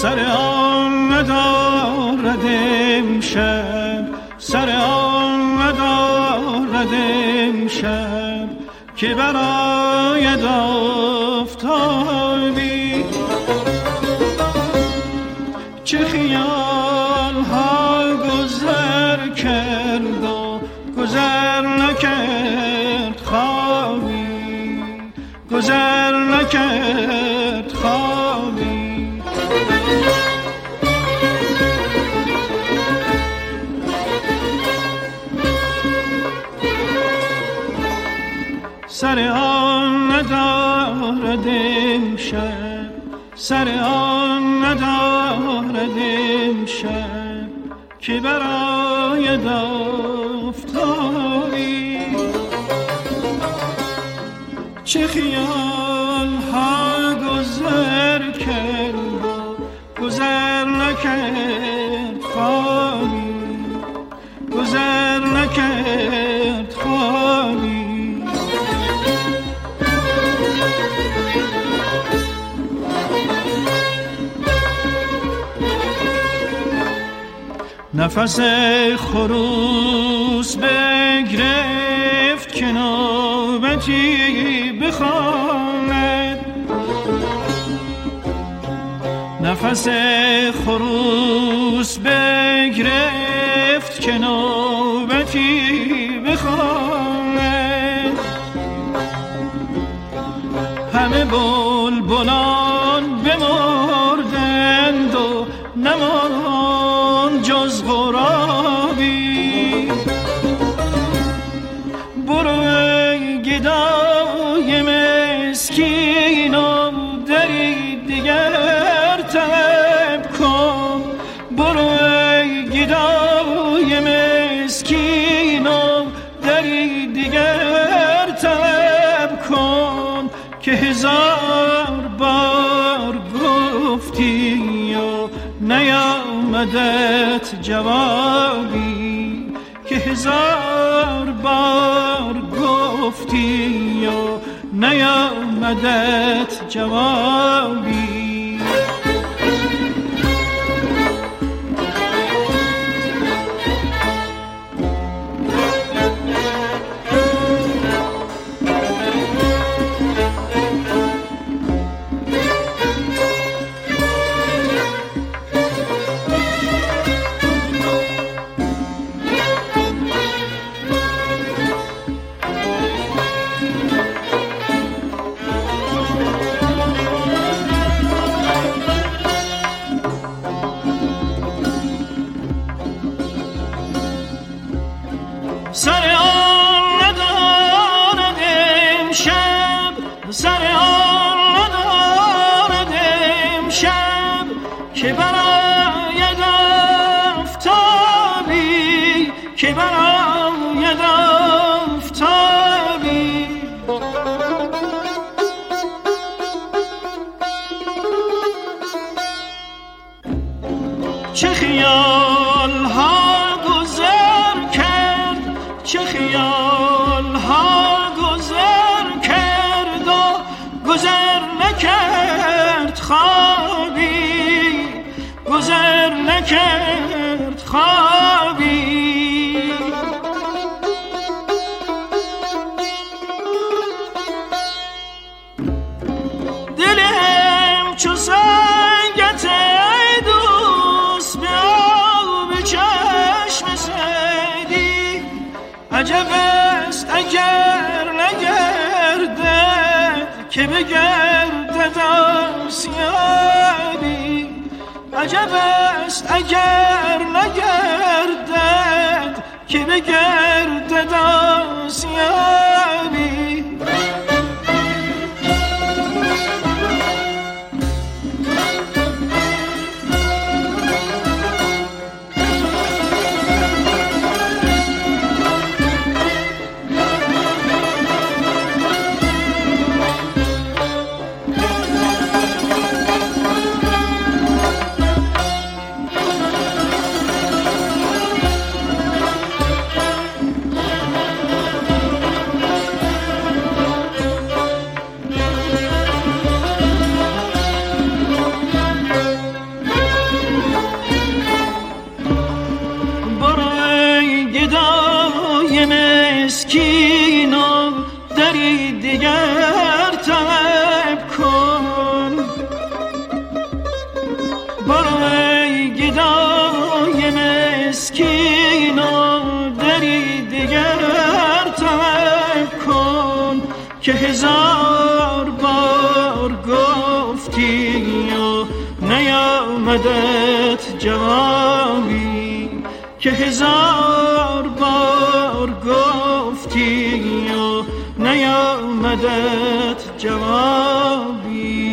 سر آن ندارد امشب، سر آن ندارد امشب که براید آفتابی. چه خیال ها گذر کرد و گذر نکرد خوابی، گذر نکرد خوابی. سر آن ندارد امشب، سر آن ندارد امشب که براید آفتابی. چه خیال ها گذر کرد و گذر نکرد خوابی، گذر نکرد خوابی. نفس خروس بگرفت که نوبتی بخواند، نفس خروس بگرفت که نوبتی بخواند. همه بلبلان بمردند و نماند جز غرابی. برو ای گدای مسکین و دری دیگر طلب کن، برو ای گدای مسکین و دری دیگر طلب کن که هزار بار گفتی و نیامدت جوابی، که هزار بار گفتی و نیامدت جوابی. سر آن ندارد امشب، سر آن ندارد امشب که براید آفتابی، که براید آفتابی. چه خیال ها گذر کرد، چه خیال ها گذر کرد و گذر نکرد خوابی، گذر نکرد خوابی. دلم چو سنگت ای دوست به آب چشم سیدی، عجب است اگر نگردد که بگردد آسیابی، عجب است اگر نگردد که بگردد آسیابی. دری دیگر طلب کن. برو ای گدای مسکین و دری دیگر طلب کن که هزار بار گفتی و نیامدت جوابی، که هزار بار گفتی و نیامدت جوابی.